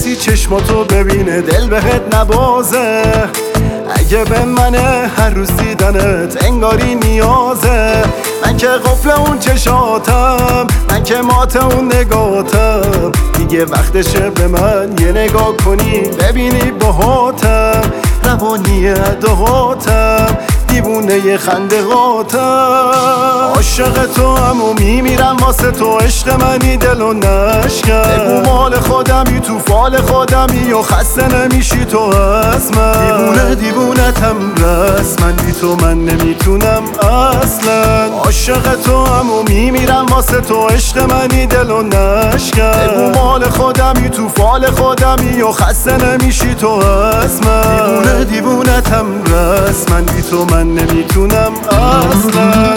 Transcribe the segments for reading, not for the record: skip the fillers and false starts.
کسی چشماتو ببینه دل بهت نبازه. اگه به منه هر روز دیدنت انگاری نیازه. من که قفل اون چشاتم، من که مات اون نگاتم. دیگه وقتشه به من یه نگاه کنی ببینی باهاتم. روانی ادهاتم، دیوونه خنده هاتم. عاشق تو هم و میمیرم واسه تو، عشق منی دلو نشکن. بگو مال خودمی تو فال خودمی و خسته نمیشی تو از من. دیوونتم رسما، بی تو من نمیتونم اصلا. عاشق تو هم و میمیرم واسه تو، عشق منی دلو نشکن. بگو مال خودمی تو فال خودمی و خسته نمیشی تو از من. دیوونتم رسما، بی تو من نمیتونم اصلا.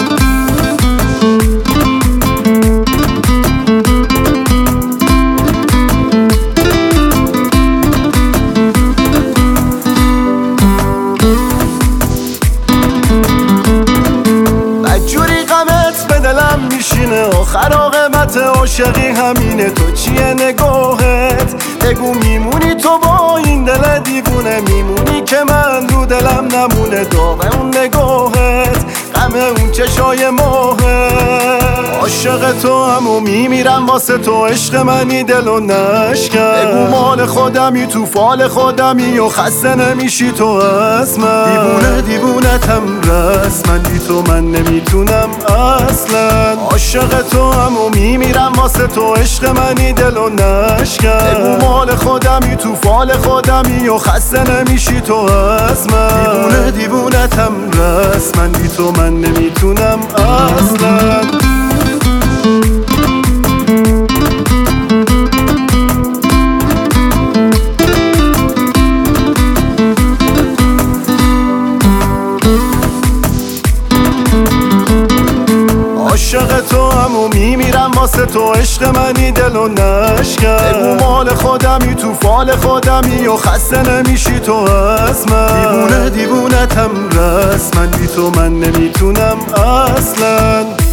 بدجوری غمت به دلم میشینه، آخر عاقبت عاشقی همینه. تو چیه نگاهت؟ بگو میمونی تو با این دل دیوونه؟ میمونی که من رو دلم نمونه؟ داغ اون نگاهت، غم اون چشای ماهت. عاشق تو هم و میمیرم واسه تو، عشق منی دلو نشکن. بگو مال خودمی تو فال خودمی و خسته نمیشی تو از من. دیوونتم رسما، بی تو من نمیتونم اصلا. عاشق تو هم و میمیرم واسه تو، عشق منی دلو نشکن. بگو مال خودمی تو فال خودمی و خسته نمیشی تو از من. دیوونتم رسما، بی تو من نمیتونم اصلا. عاشق تو هم و میمیرم واسه تو، عشق منی دلو نشکن. بگو مال خودمی تو فال خودمی و خسته نمیشی تو از من. دیوونتم رسما، بی تو من نمیتونم اصلا.